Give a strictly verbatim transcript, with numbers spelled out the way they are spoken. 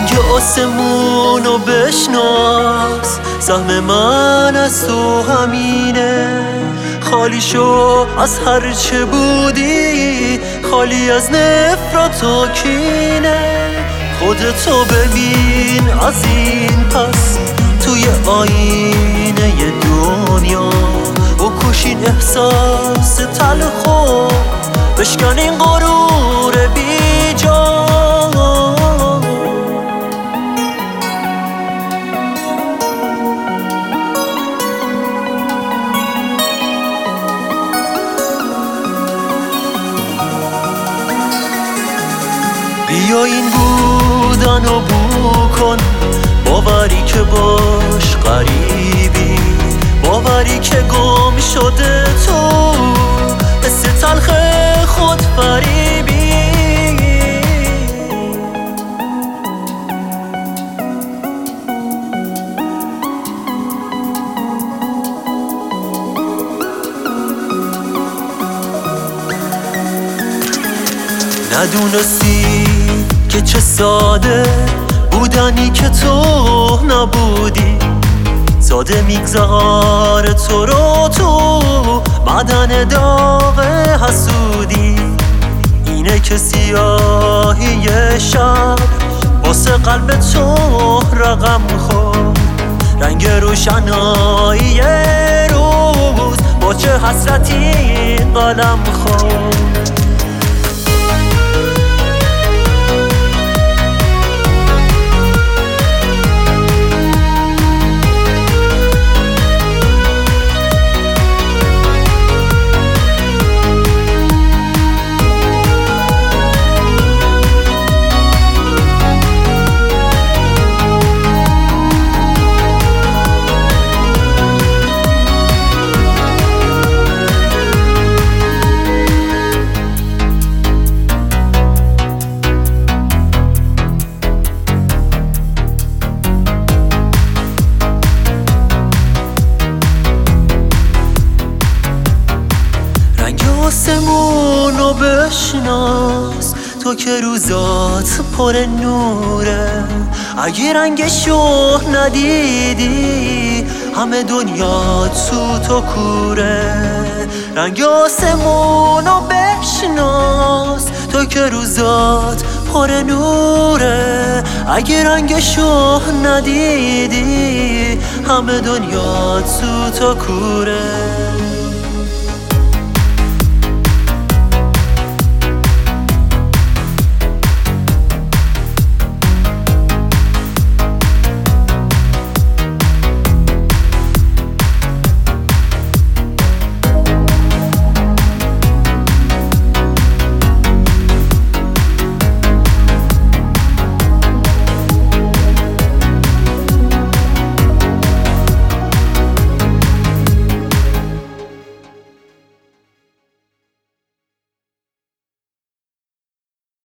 رنگ آسمونو بشناس، سهم من از تو همینه. خالی شو از هر چه بودی، خالی از نفرت و کینه. خودتو ببین از این پس توی آینه دنیا، بکشین احساس تلخو، بشکن این غرور بی جا. بیا این بودنو بو کن، باوری که باش غریبی، باوری که گم شده تو حس تلخ خود فریبی. ندونستی که چه ساده بودنی که تو نبودی، ساده میگذاره تو رو تو بدن داغ حسودی. اینه که سیاهی شب واسه قلب تو رقم خورد، رنگ روشنایی روز با چه حسرتی قلم خورد. آسمونو بشناس تو که روزات پر نوره. اگه رنگشو ندیدی همه دنیا تو تو کوره. رنگ آسمونو بشناس تو که روزات پر نوره. اگه رنگشو ندیدی همه دنیا تو تو کوره.